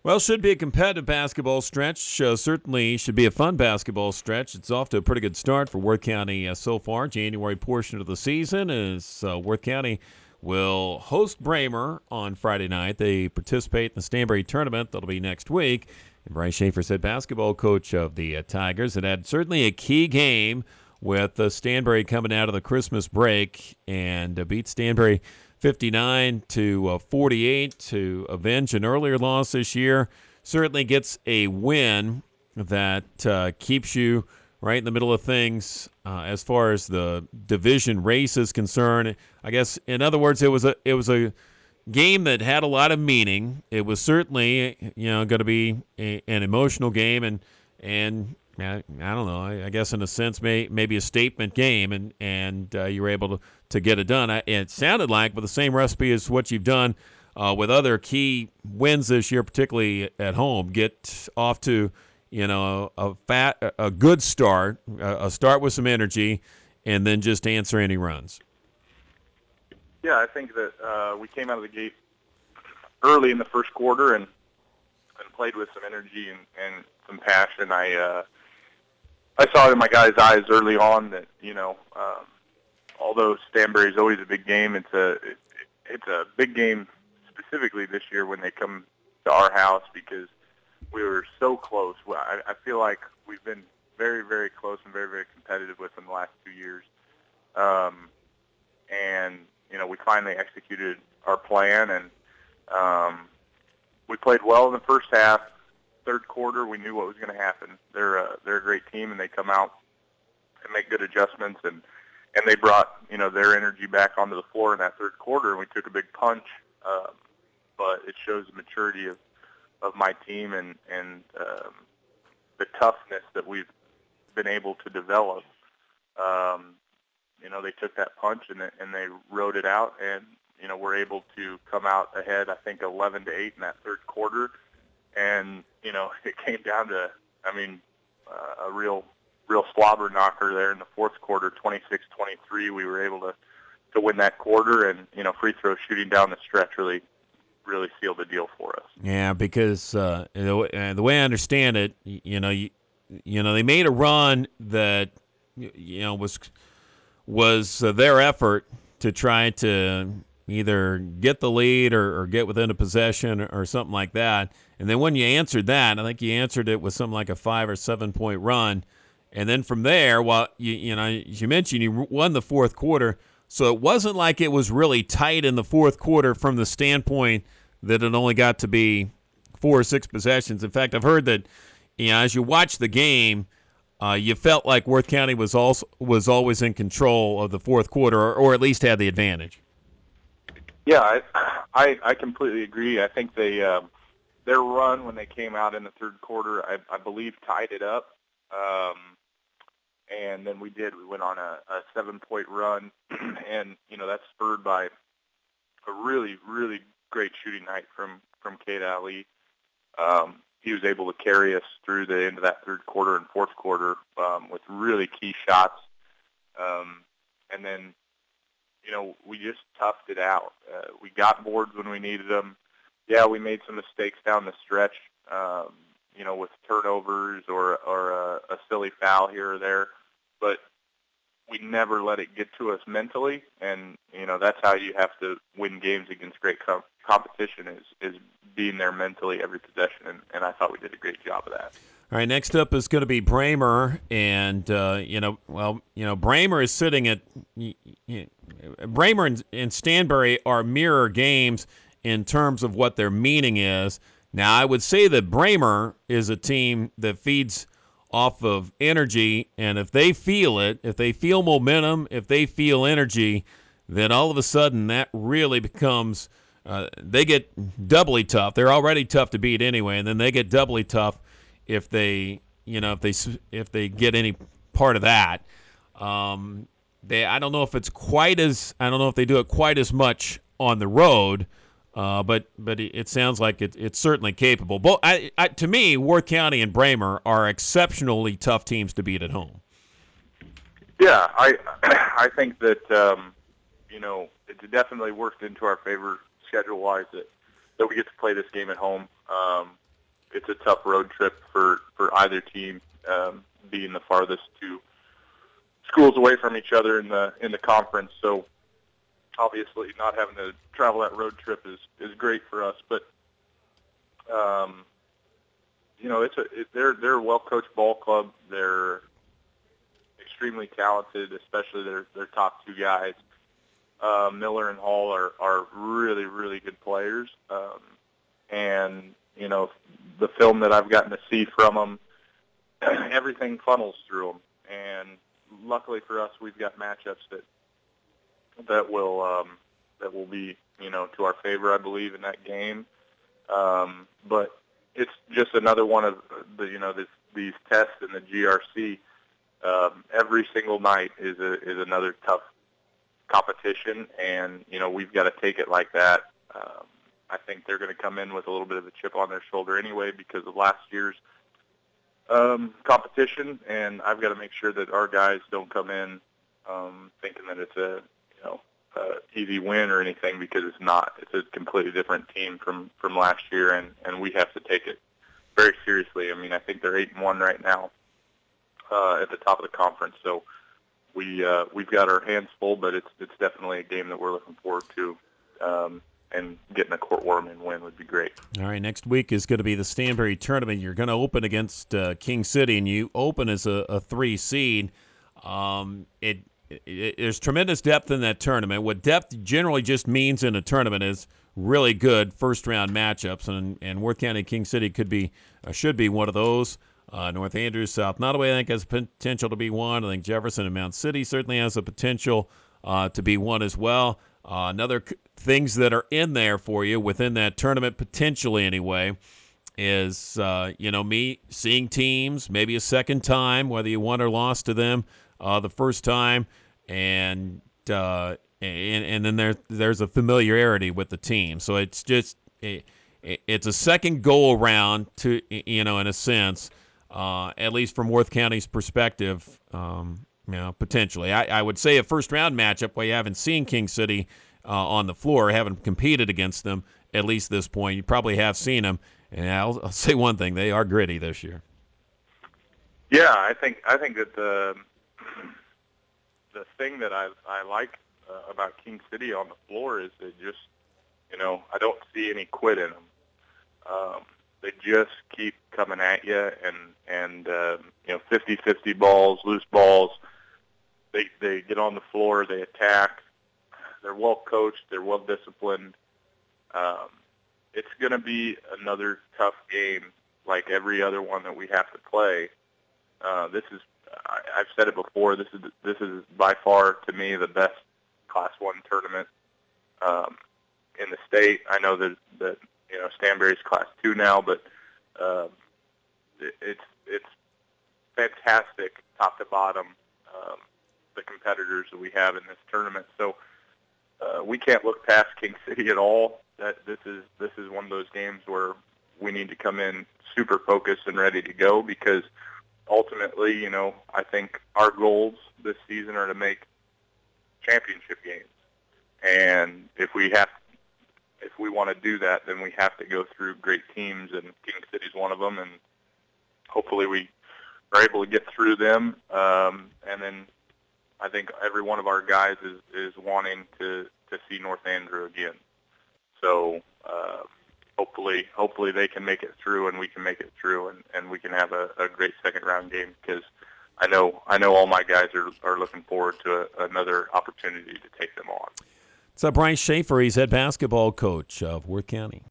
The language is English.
Well, should be a competitive basketball stretch. Certainly should be a fun basketball stretch. It's off to a pretty good start for Worth County so far. January portion of the season is Worth County will host Bramer on Friday night. They participate in the Stanberry tournament. That'll be next week. And Bryce Schaefer said basketball coach of the Tigers. It had certainly a key game with Stanberry coming out of the Christmas break and beat Stanberry 59 to 48 to avenge an earlier loss this year. Certainly gets a win that keeps you right in the middle of things as far as the division race is concerned. I guess, in other words, it was a game that had a lot of meaning. It was certainly going to be an emotional game, and I don't know. I guess in a sense, maybe a statement game, and you were able to get it done. It sounded like with the same recipe as what you've done with other key wins this year, particularly at home. Get off to a good start, a start with some energy, and then just answer any runs. Yeah, I think that we came out of the gate early in the first quarter and played with some energy and some passion. I saw it in my guys' eyes early on that although Stanberry is always a big game, it's a big game specifically this year when they come to our house because we were so close. I feel like we've been very, very close and very, very competitive with them the last 2 years. And we finally executed our plan, and we played well in the first half. Third quarter, we knew what was going to happen. They're a great team, and they come out and make good adjustments, and they brought their energy back onto the floor in that third quarter, and we took a big punch. But it shows the maturity of my team and the toughness that we've been able to develop. They took that punch and they rode it out, and we're able to come out ahead. I think 11-8 in that third quarter, and it came down to a real slobber knocker there in the fourth quarter, 26-23. We were able to win that quarter, and free throw shooting down the stretch really sealed the deal for us. Yeah, because the way I understand it, they made a run that was their effort to try to either get the lead or get within a possession or something like that. And then when you answered that, I think you answered it with something like a 5 or 7 point run. And then from there, as you mentioned, you won the fourth quarter. So it wasn't like it was really tight in the fourth quarter from the standpoint that it only got to be 4 or 6 possessions. In fact, I've heard that as you watch the game, you felt like Worth County was always in control of the fourth quarter, or at least had the advantage. Yeah, I completely agree. I think their run when they came out in the third quarter, I believe, tied it up. And then we went on a 7-point run, and that's spurred by a really, really great shooting night from Cade Ali. He was able to carry us through the end of that third quarter and fourth quarter with really key shots. And then, we just toughed it out. We got boards when we needed them. Yeah, we made some mistakes down the stretch, with turnovers or a silly foul here or there. But we never let it get to us mentally, and that's how you have to win games against great competition is being there mentally every possession, and I thought we did a great job of that. All right, next up is going to be Bramer, and Bramer is sitting at Bramer and Stanberry are mirror games in terms of what their meaning is. Now, I would say that Bramer is a team that feeds off of energy, and if they feel it, if they feel momentum, if they feel energy, then all of a sudden that really becomes they get doubly tough. They're already tough to beat anyway, and then they get doubly tough if they get any part of that. I don't know if they do it quite as much on the road. But it sounds like it's certainly capable. But to me, Worth County and Bramer are exceptionally tough teams to beat at home. Yeah, I think that it's definitely worked into our favor schedule-wise that we get to play this game at home. it's a tough road trip for either team, being the farthest two schools away from each other in the conference. So obviously, not having to travel that road trip is great for us. But they're a well coached ball club. They're extremely talented, especially their top two guys. Miller and Hall are really, really good players. And, the film that I've gotten to see from them, everything funnels through them. And luckily for us, we've got matchups that will be, to our favor, I believe, in that game. But it's just another one of these tests in the GRC. Every single night is another tough competition, and we've got to take it like that. I think they're going to come in with a little bit of a chip on their shoulder anyway because of last year's competition, and I've got to make sure that our guys don't come in thinking that it's a easy win or anything, because it's not. It's a completely different team from last year, and we have to take it very seriously. I mean, I think they're 8-1 right now at the top of the conference, so we've got our hands full, but it's definitely a game that we're looking forward to, and getting a court-warming win would be great. All right, next week is going to be the Stanberry Tournament. You're going to open against King City, and you open as a 3 seed. There's tremendous depth in that tournament. What depth generally just means in a tournament is really good first-round matchups, and Worth County King City should be one of those. North Andrews, South Nottoway, I think, has potential to be one. I think Jefferson and Mount City certainly has the potential to be one as well. Another things that are in there for you within that tournament, potentially anyway, is me seeing teams maybe a second time, whether you won or lost to them the first time, and then there's a familiarity with the team. So it's just it's a second go around to in a sense, at least from Worth County's perspective. Potentially. I would say a first-round matchup where you haven't seen King City on the floor, haven't competed against them at least this point. You probably have seen them, and I'll say one thing: they are gritty this year. Yeah, I think that the thing that I like about King City on the floor is they just, I don't see any quit in them. They just keep coming at you, and 50-50 balls, loose balls. They get on the floor, they attack. They're well coached, they're well disciplined. It's going to be another tough game, like every other one that we have to play. I've said it before. This is by far, to me, the best Class 1 tournament in the state. I know that Stanberry's Class 2 now, but it's fantastic top to bottom, the competitors that we have in this tournament. So we can't look past King City at all. That this is one of those games where we need to come in super focused and ready to go, because ultimately, I think our goals this season are to make championship games. And if we want to do that, then we have to go through great teams, and King City's one of them, and hopefully we are able to get through them. And then I think every one of our guys is wanting to see North Andrew again. So hopefully they can make it through, and we can make it through, and we can have a great second round game, because I know all my guys are looking forward to another opportunity to take them on. So Bryce Schaefer, he's head basketball coach of Worth County.